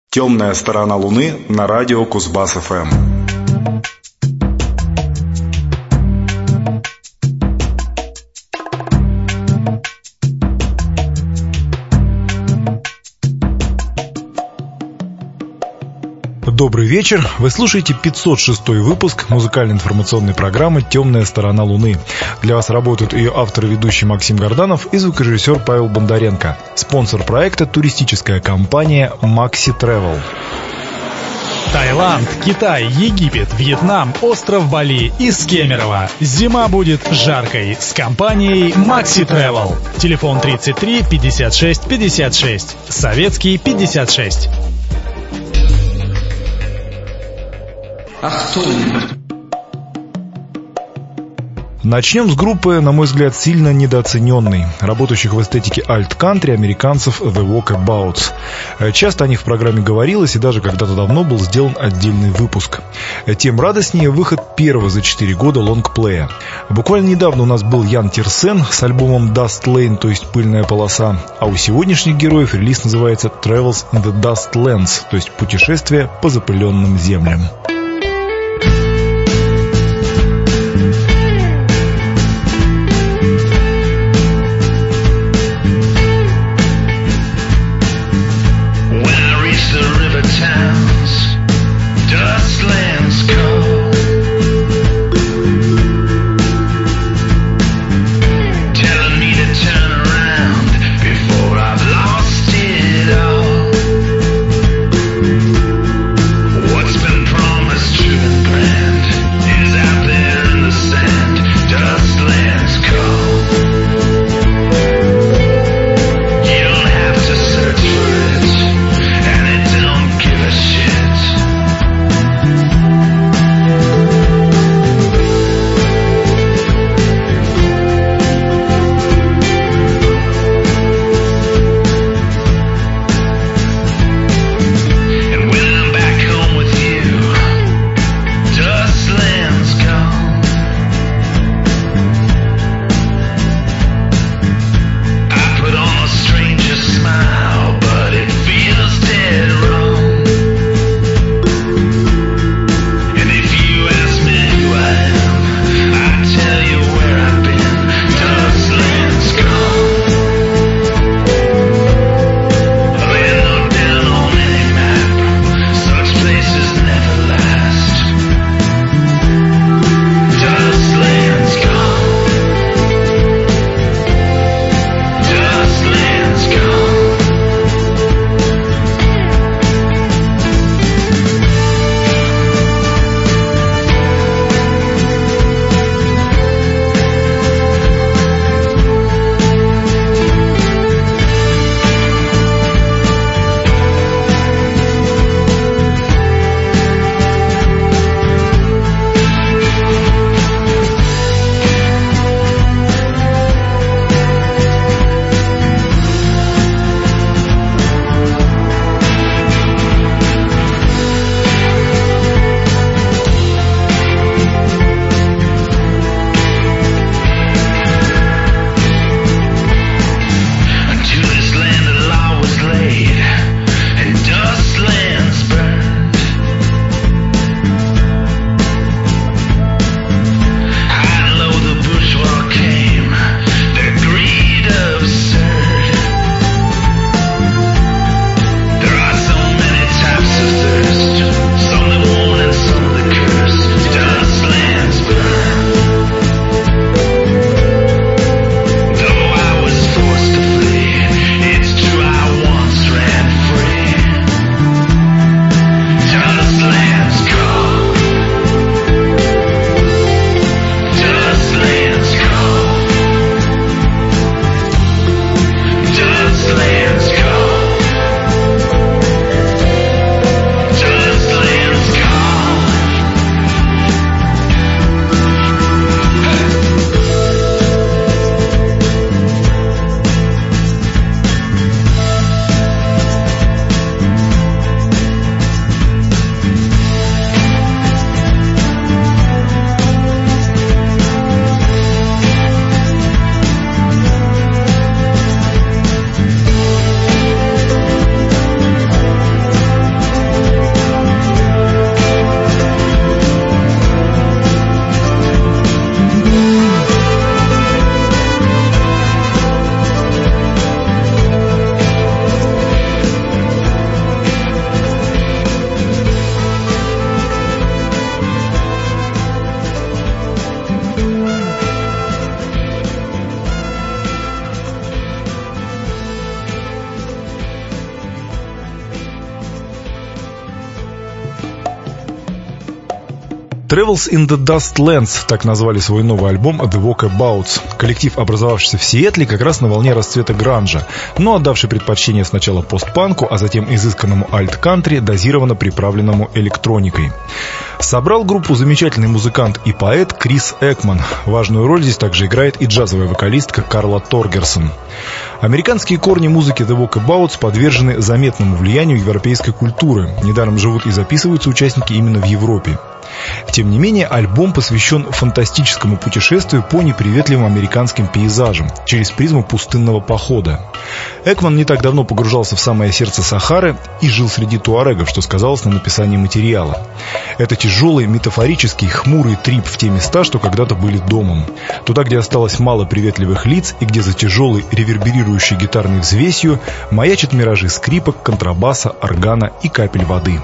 Темная сторона Луны на радио Кузбасс-ФМ. Добрый вечер. Вы слушаете 506 выпуск музыкально-информационной программы «Темная сторона Луны». Для вас работают ее автор и ведущий Максим Горданов и звукорежиссер Павел Бондаренко. Спонсор проекта — туристическая компания Maxi Travel. Таиланд, Китай, Египет, Вьетнам, остров Бали из Кемерово. Зима будет жаркой с компанией Maxi Travel. Телефон 33 56 56. Советский 56. Начнем с группы, на мой взгляд, сильно недооцененной, работающих в эстетике альт-кантри американцев The Walkabouts. Часто о них в программе говорилось, и даже когда-то давно был сделан отдельный выпуск. Тем радостнее выход первого за 4 года лонгплея. Буквально недавно у нас был Ян Тирсен с альбомом Dust Lane, то есть пыльная полоса, а у сегодняшних героев релиз называется Travels in the Dust Lands, то есть путешествие по запыленным землям. What's been promised Travels in the Dust Lands, так назвали свой новый альбом The Walkabouts. Коллектив, образовавшийся в Сиэтле как раз на волне расцвета гранжа, но отдавший предпочтение сначала постпанку, а затем изысканному альт-кантри, дозированно приправленному электроникой. Собрал группу замечательный музыкант и поэт Крис Экман. Важную роль здесь также играет и джазовая вокалистка Карла Торгерсон. Американские корни музыки The Walkabouts подвержены заметному влиянию европейской культуры. Недаром живут и записываются участники именно в Европе. Тем не менее, альбом посвящен фантастическому путешествию по неприветливым американским пейзажам через призму пустынного похода. Экман не так давно погружался в самое сердце Сахары и жил среди туарегов, что сказалось на написании материала. Это тяжелый, метафорический, хмурый трип в те места, что когда-то были домом. Туда, где осталось мало приветливых лиц и где за тяжелой, реверберирующей гитарной взвесью маячат миражи скрипок, контрабаса, органа и капель воды.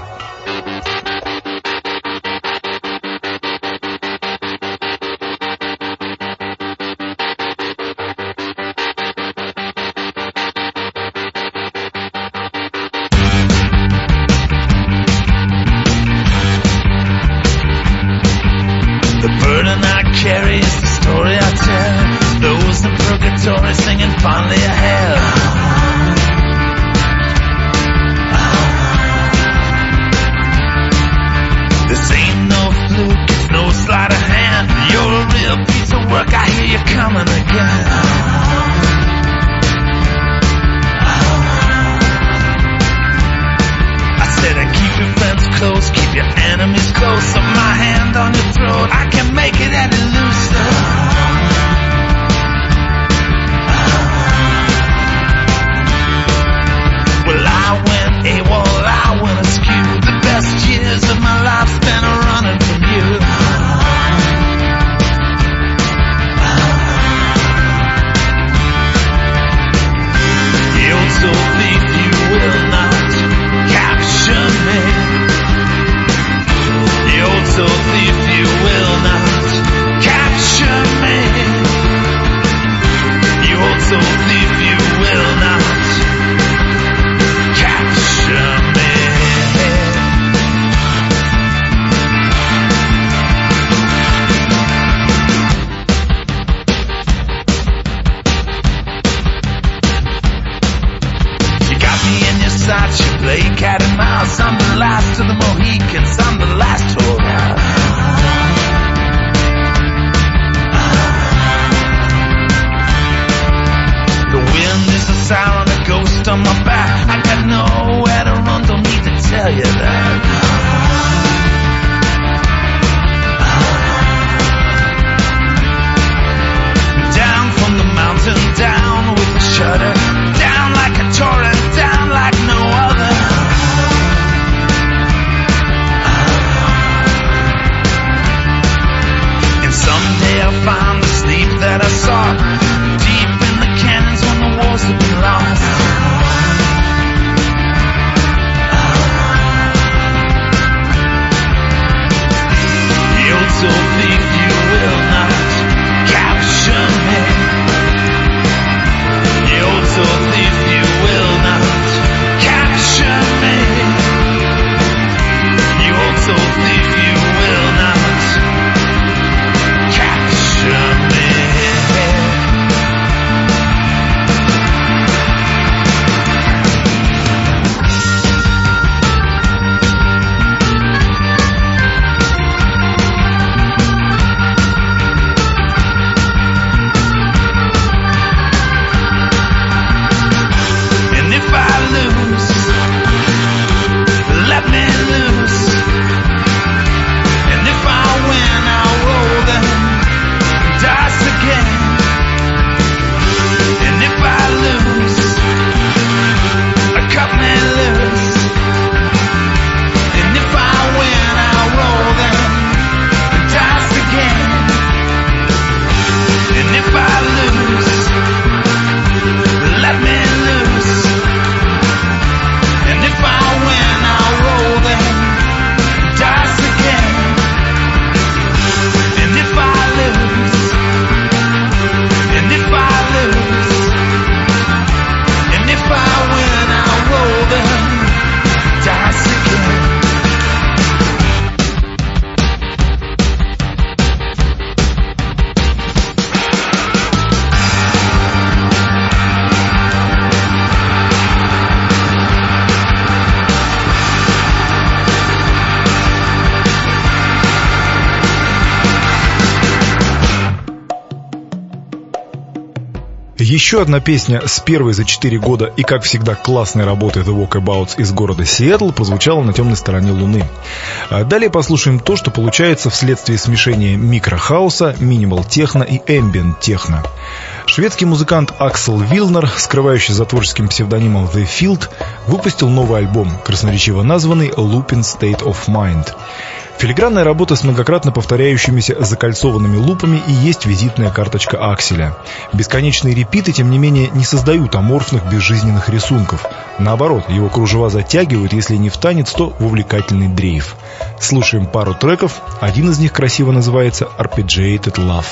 Еще одна песня с первой за 4 года и, как всегда, классной работы The Walkabouts из города Сиэтл прозвучала на темной стороне Луны. Далее послушаем то, что получается вследствие смешения микрохауса, минимал-техно и эмбиент-техно. Шведский музыкант Аксел Вилнер, скрывающий за творческим псевдонимом The Field, выпустил новый альбом, красноречиво названный Looping State of Mind. Филигранная работа с многократно повторяющимися закольцованными лупами и есть визитная карточка Акселя. Бесконечные репиты, тем не менее, не создают аморфных безжизненных рисунков. Наоборот, его кружева затягивают, если не в танец, то в увлекательный дрейф. Слушаем пару треков, один из них красиво называется Arpeggiated Love.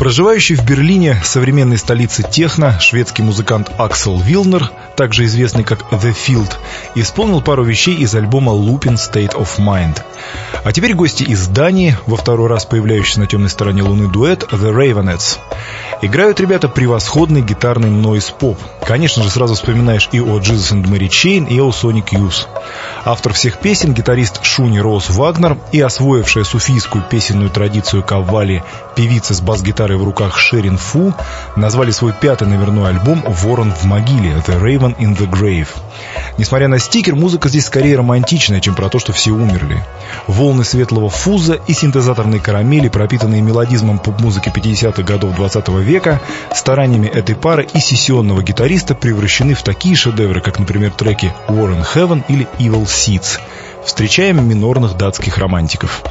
Проживающий в Берлине, современной столице техно, шведский музыкант Аксел Вилнер, также известный как The Field, исполнил пару вещей из альбома Looping State of Mind. А теперь гости из Дании, во второй раз появляющийся на темной стороне Луны дуэт The Ravenettes. Играют ребята превосходный гитарный нойз-поп. Конечно же, сразу вспоминаешь и о Jesus and Mary Chain, и о Sonic Youth. Автор всех песен, гитарист Шуни Роуз Вагнер, и освоившая суфийскую песенную традицию каввали певица с бас-гитарой в руках Шерин Фу, назвали свой пятый номерной альбом «Ворон в могиле» The Raven in the Grave. Несмотря на стикер, музыка здесь скорее романтичная, чем про то, что все умерли. Волны светлого фуза и синтезаторной карамели, пропитанные мелодизмом поп-музыки 50-х годов 20 века, стараниями этой пары и сессионного гитариста превращены в такие шедевры, как, например, треки «War in Heaven» или «Evil Seeds». Встречаем минорных датских романтиков.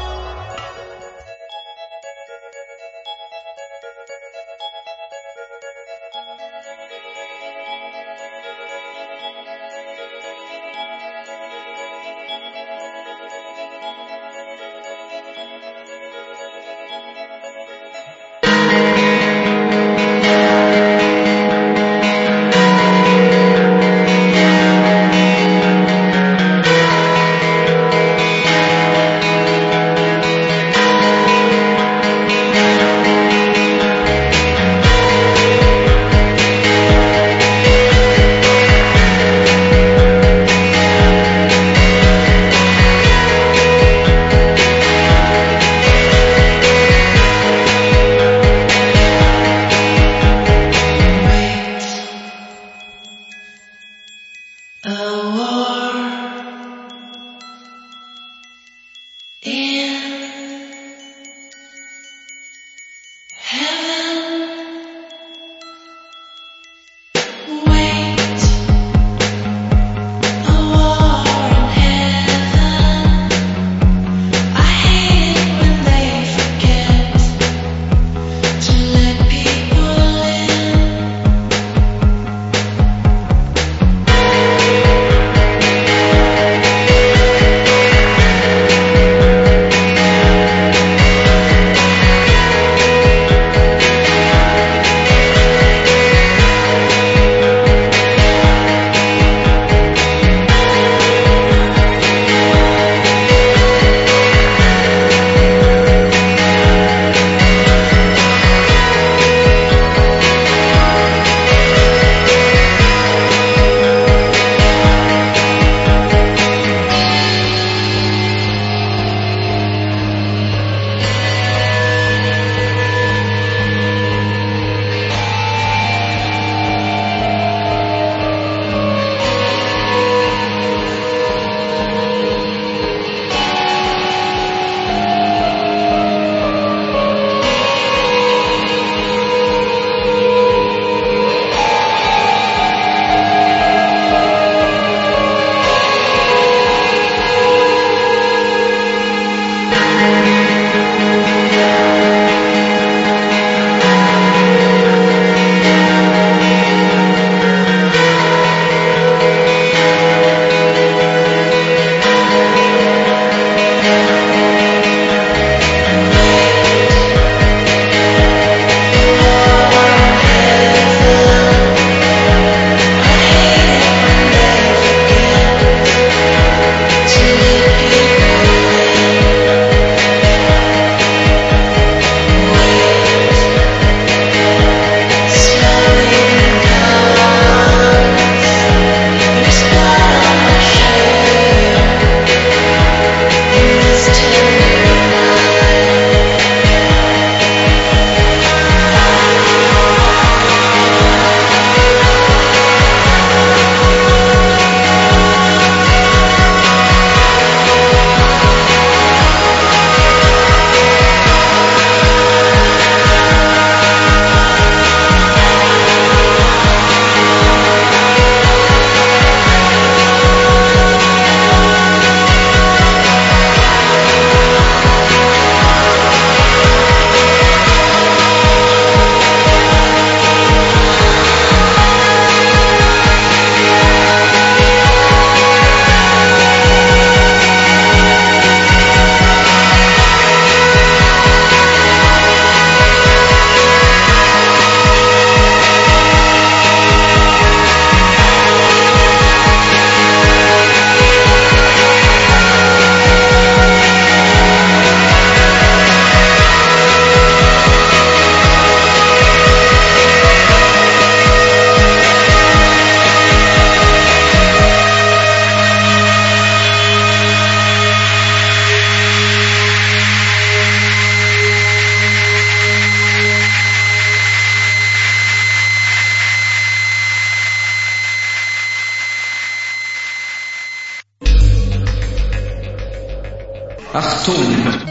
Achtung!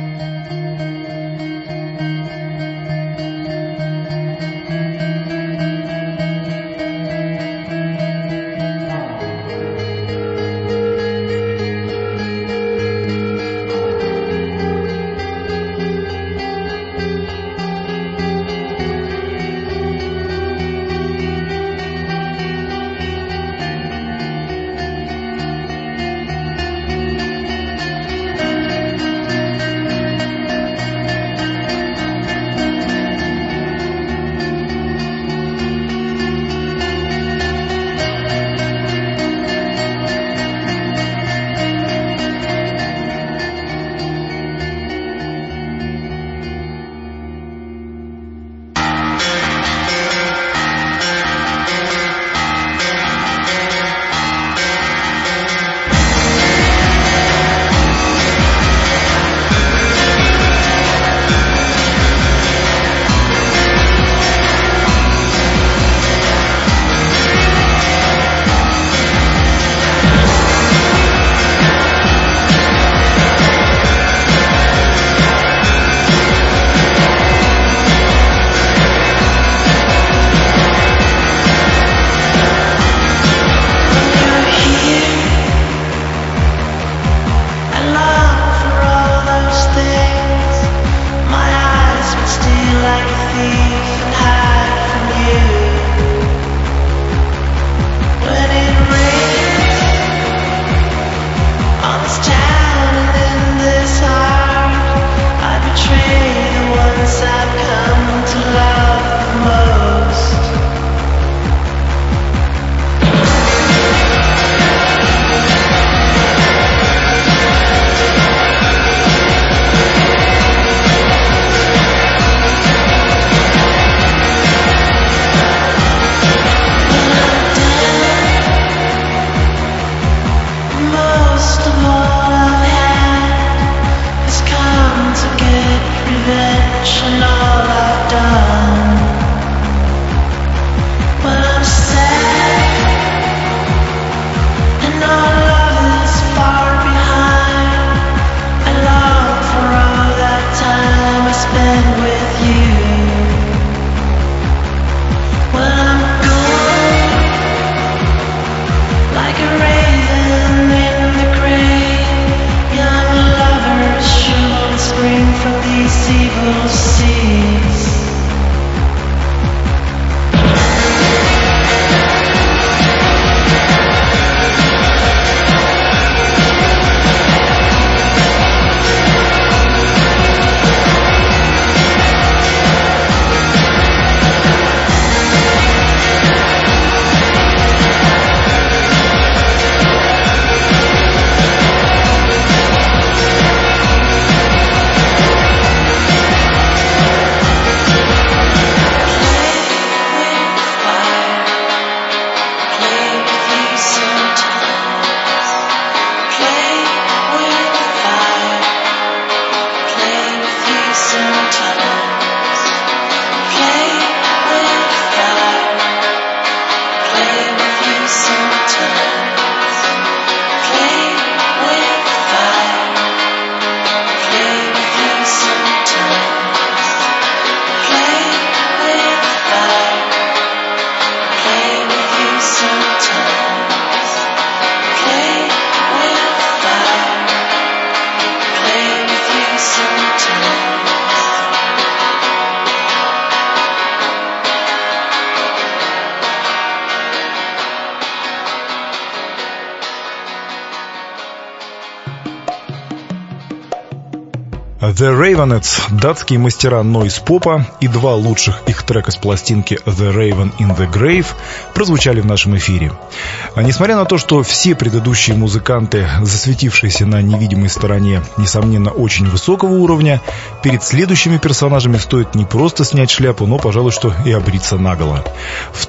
The Ravenettes, датские мастера нойз-попа, и два лучших их трека с пластинки The Raven in the Grave прозвучали в нашем эфире. Несмотря на то, что все предыдущие музыканты, засветившиеся на невидимой стороне, несомненно, очень высокого уровня, перед следующими персонажами стоит не просто снять шляпу, но, пожалуй, что и обриться наголо. В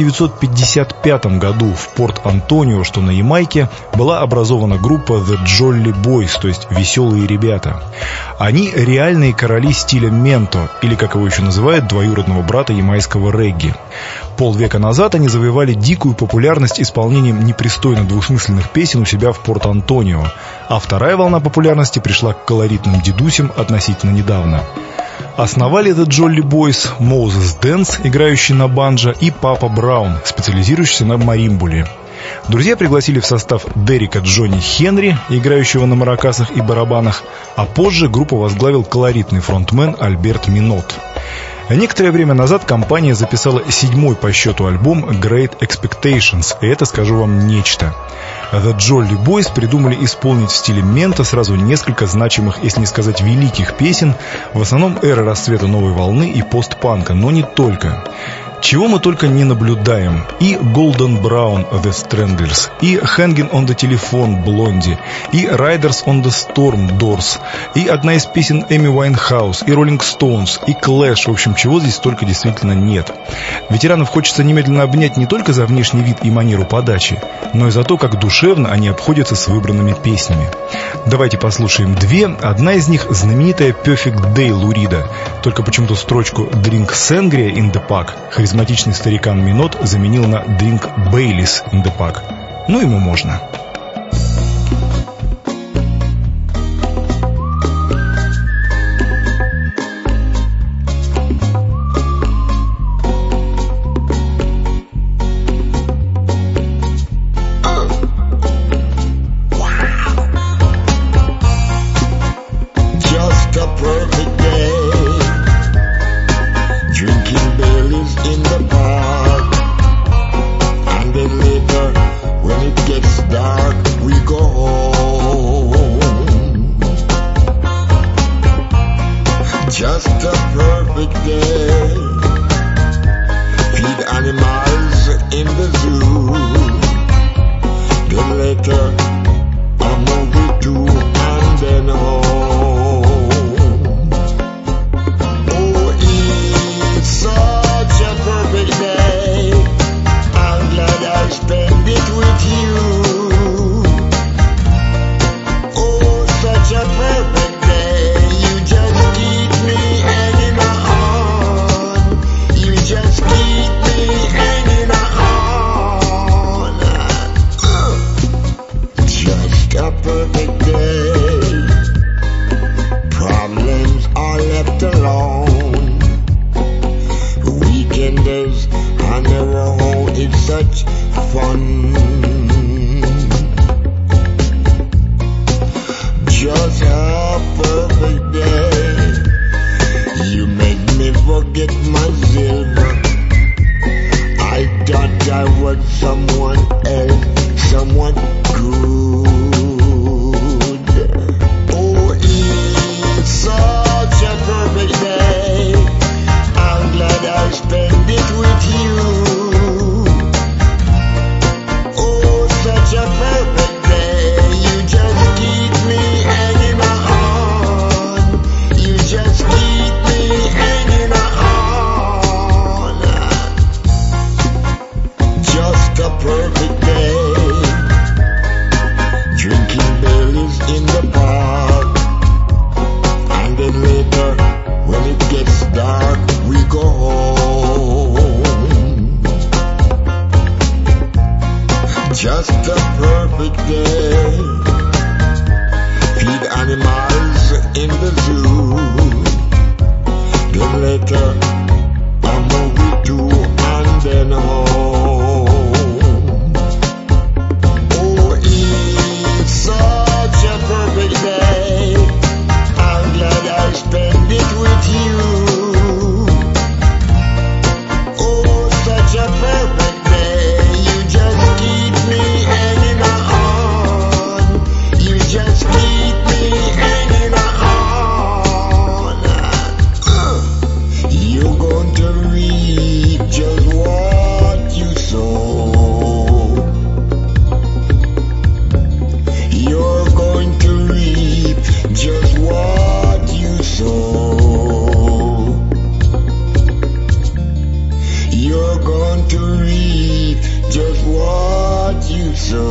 1955 году в Порт-Антонио, что на Ямайке, была образована группа The Jolly Boys, то есть «Веселые ребята». Они реальные короли стиля менто, или, как его еще называют, двоюродного брата ямайского регги. Полвека назад они завоевали дикую популярность исполнением непристойно двусмысленных песен у себя в Порт-Антонио, а вторая волна популярности пришла к колоритным дедусям относительно недавно. Основали The Jolly Boys Moses Dance, играющий на банджо, и Папа Браун, специализирующийся на маримбуле. Друзья пригласили в состав Дерека Джонни Хенри, играющего на маракасах и барабанах, а позже группу возглавил колоритный фронтмен Альберт Минот. Некоторое время назад компания записала 7-й по счету альбом Great Expectations, и это, скажу вам, нечто. The Jolly Boys придумали исполнить в стиле менто сразу несколько значимых, если не сказать великих песен, в основном эры расцвета новой волны и постпанка, но не только. Чего мы только не наблюдаем. И Golden Brown The Stranglers, и Hanging on the Telephone Blondie, и Riders on the Storm Doors, и одна из песен Эми Уайнхаус, и Rolling Stones, и Clash. В общем, чего здесь только действительно нет. Ветеранов хочется немедленно обнять не только за внешний вид и манеру подачи, но и за то, как душевно они обходятся с выбранными песнями. Давайте послушаем две. Одна из них знаменитая Perfect Day Лу Рида. Только почему-то строчку Drink Sangria in the Park харизматичный старикан Минот заменил на Drink Baileys in the Park. Ну, ему можно.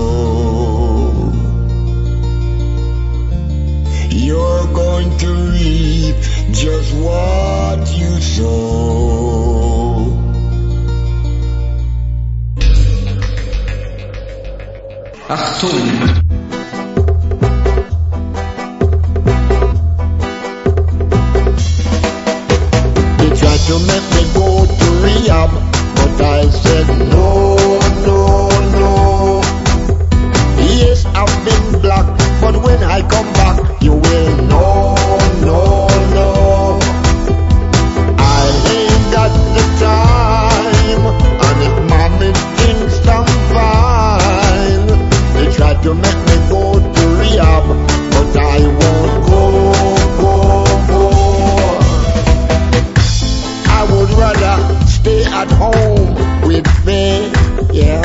You're going to read just what you sow. Achtung! They tried to make me go to rehab, but I said no, no, no. Yes, I've been black, but when I come back, you will know, no, no. I ain't got the time, and if mommy thinks I'm fine, they tried to make me go to rehab, but I won't go. I would rather stay at home with faith, yeah.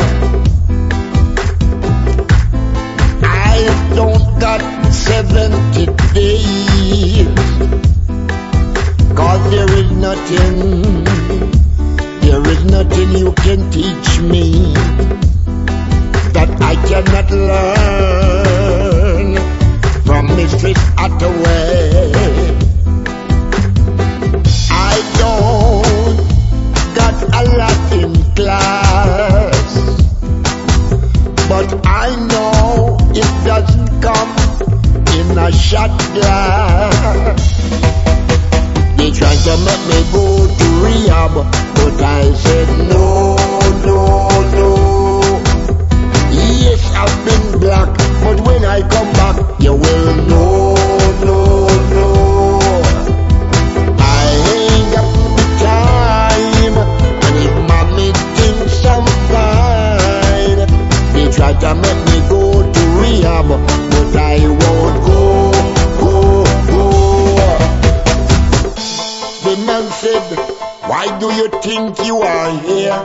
I don't got 70 days, 'cause there is nothing you can teach me that I cannot learn from Mistress Hathaway. I don't got a lot in class, but I know it doesn't come in a shot glass. They tried to make me go to rehab, but I said no, no, no. Yes, I've been black, but when I come back, you will know, no, no. I ain't got the time, and if mommy thinks I'm fine, they try to make me go to rehab, but I won't go. The man said, why do you think you are here?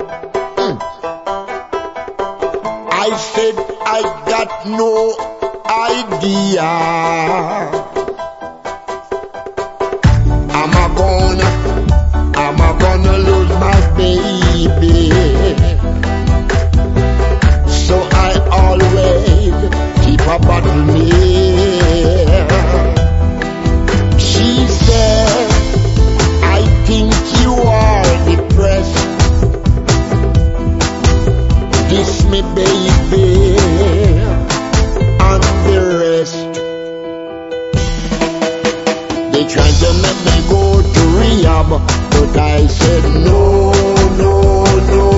I said, I got no idea. Am I gonna lose my baby? So I always keep a bottle near. She said, I think you are depressed. Kiss me, baby, and the rest. They tried to make me go to rehab, but I said no, no, no.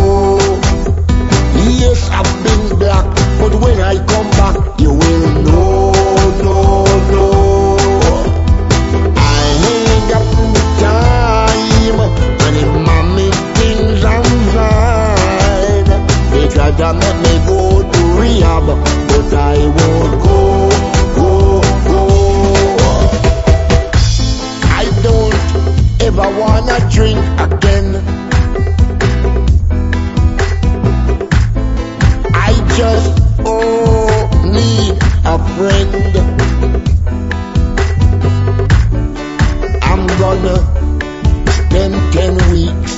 Yes, I've been black, but when I come back, you will know, no, no. I ain't got the time, and if mommy thinks I'm fine, they try to make me go to rehab, but I won't go. I don't ever wanna drink again. I just need a friend. I'm gonna spend 10 weeks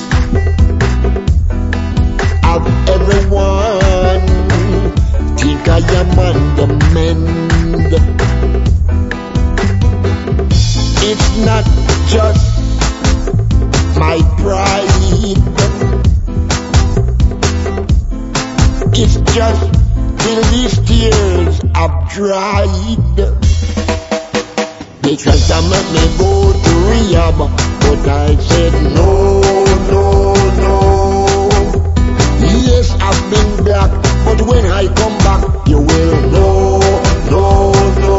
of everyone think I am on the mend. It's not just my pride, it's just till these tears have dried. They tried to make me go to rehab, but I said no, no, no. Yes, I've been black, but when I come back, you will know, no, no.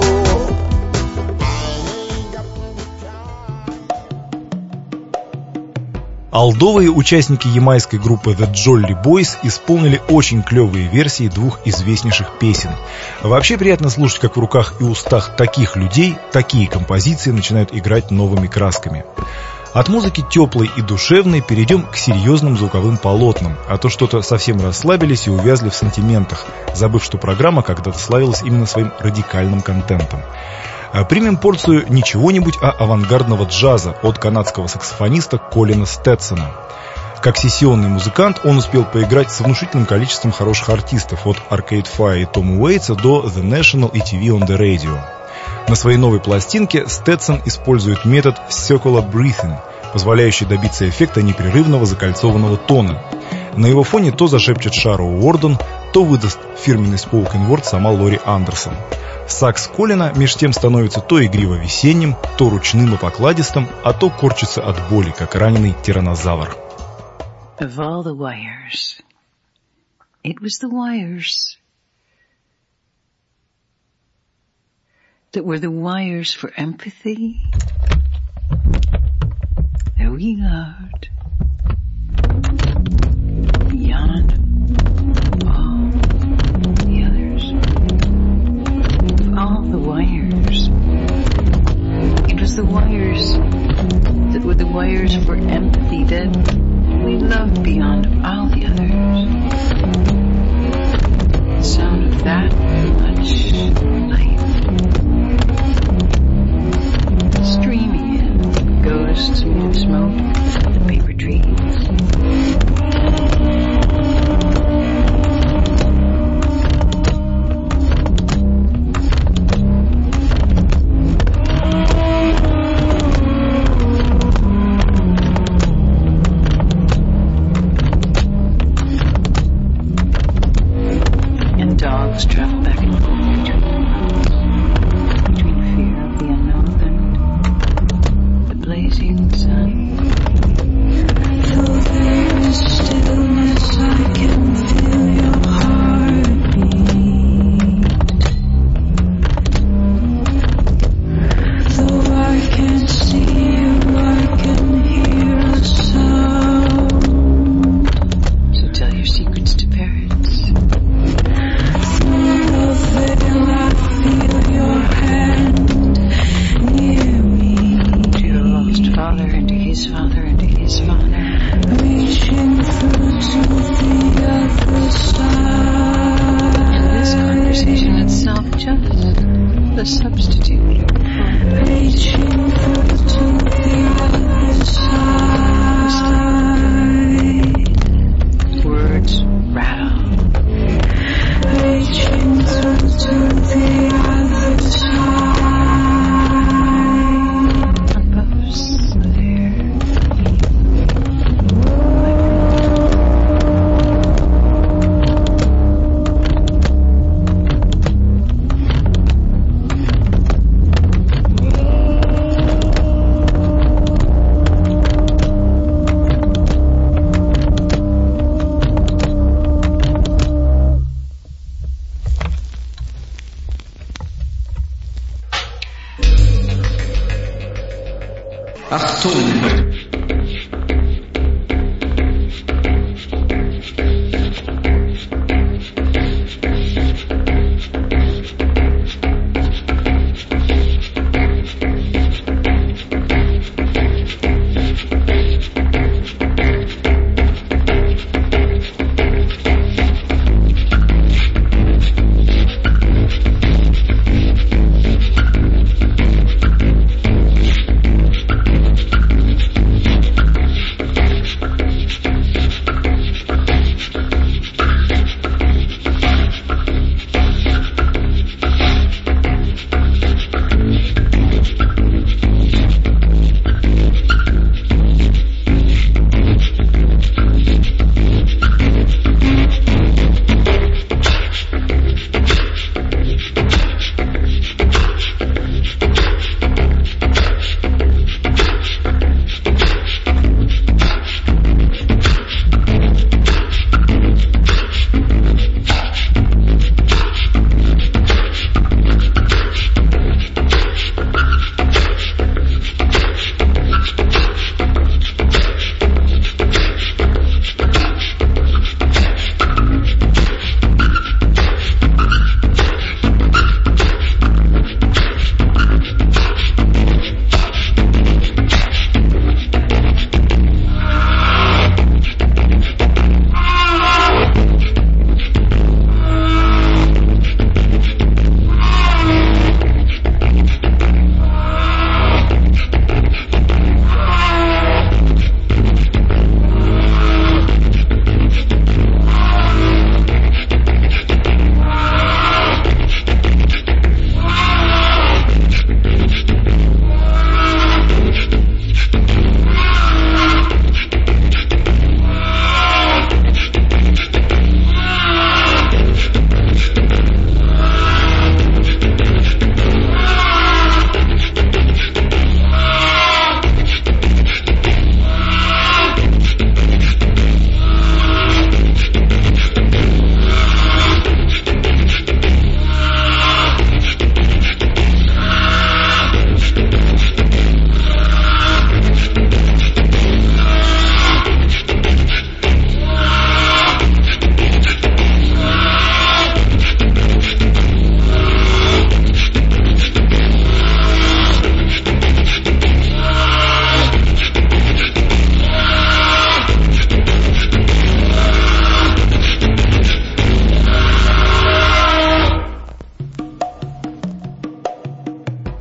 Олдовые участники ямайской группы The Jolly Boys исполнили очень клевые версии двух известнейших песен. Вообще приятно слушать, как в руках и устах таких людей такие композиции начинают играть новыми красками. От музыки теплой и душевной перейдем к серьезным звуковым полотнам, а то что-то совсем расслабились и увязли в сантиментах, забыв, что программа когда-то славилась именно своим радикальным контентом. Примем порцию не чего-нибудь, а авангардного джаза от канадского саксофониста Колина Стетсона. Как сессионный музыкант он успел поиграть с внушительным количеством хороших артистов, от Arcade Fire и Тома Уэйтса до The National и TV on the Radio. На своей новой пластинке Stetson использует метод circular breathing, позволяющий добиться эффекта непрерывного закольцованного тона. На его фоне то зашепчет Шароу Уорден, то выдаст фирменный spoken word сама Лори Андерсон. Сакс Колина меж тем становится то игриво весенним, то ручным и покладистым, а то корчится от боли, как раненый тираннозавр. Of all the wires, it was the wires that were the wires for empathy that we loved beyond all the others. All the wires. It was the wires that were the wires for empathy that we loved beyond all the others. The sound of that much life streaming in, ghosts made of smoke, the paper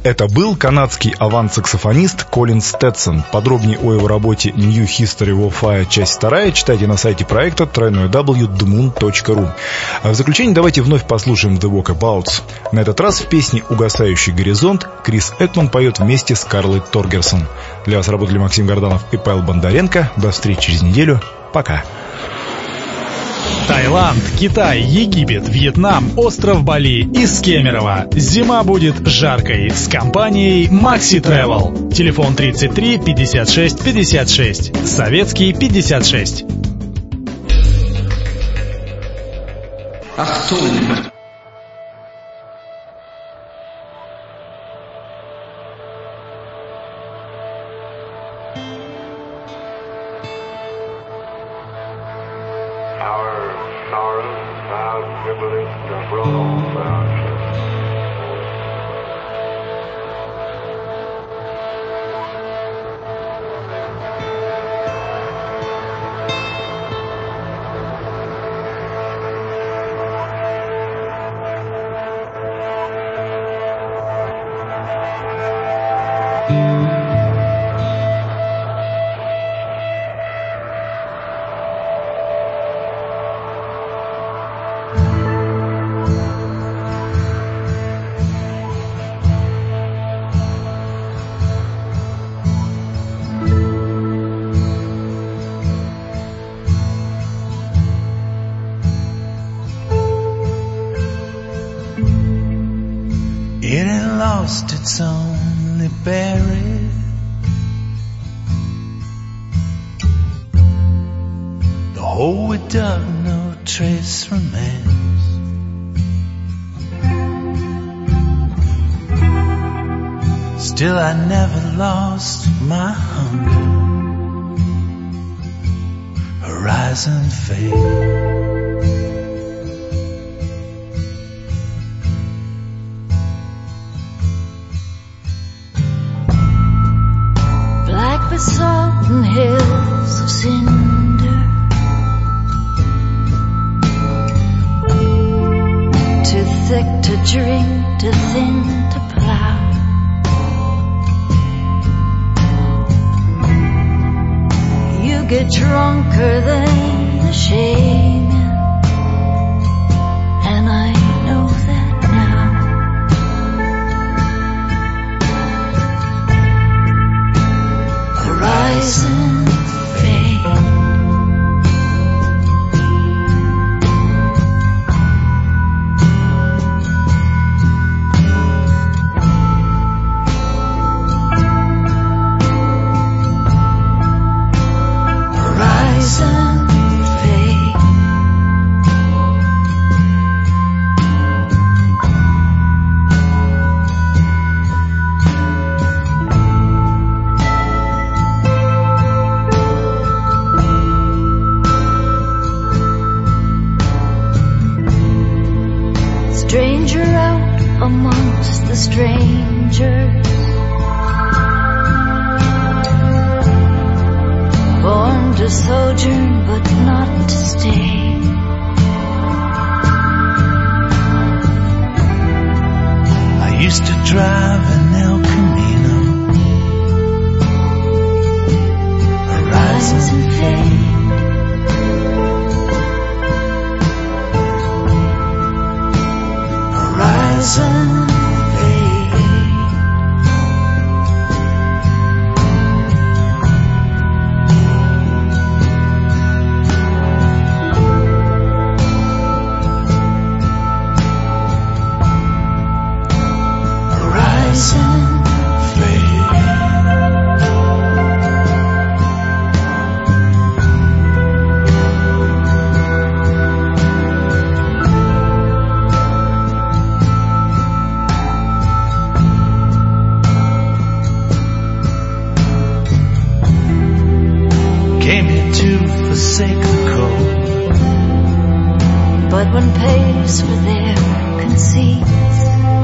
Это был канадский авант-саксофонист Колин Стэтсон. Подробнее о его работе New History of Fire, часть 2, читайте на сайте проекта www.themoon.ru. В заключение давайте вновь послушаем The Walkabouts. На этот раз в песне «Угасающий горизонт» Крис Экман поет вместе с Карлой Торгерсон. Для вас работали Максим Горданов и Павел Бондаренко. До встречи через неделю. Пока. Таиланд, Китай, Египет, Вьетнам, остров Бали из Кемерово. Зима будет жаркой с компанией Maxi Travel. Телефон 33 56 56. Советский 56. Achtung! It ain't lost, it's only buried. The hole we dug, no trace remains. Still I never lost my hunger. Horizon fade. Salt and hills of cinder, too thick to drink, too thin to plow. You get drunker than the shaman, and I know that now. Horizon fade. Horizon fade. Stranger out amongst the strangers, born to sojourn but not to stay. I used to drive an El Camino. Horizon fade. Horizon fade. Horizon fade. Came here to forsake the cold, But one pays for their conceits.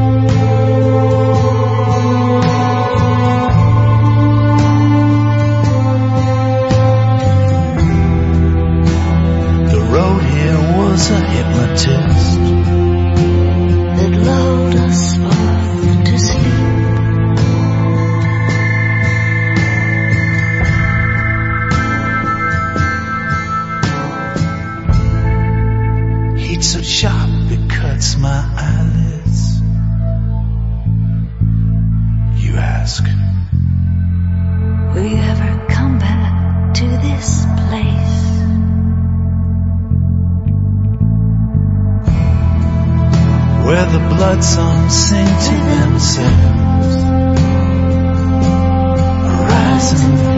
the road here was a hypnotist. That lulled us both to sleep. so sharp it cuts my eyelids. You ask, will you ever come back to this place? where the blood songs sing to themselves, rise and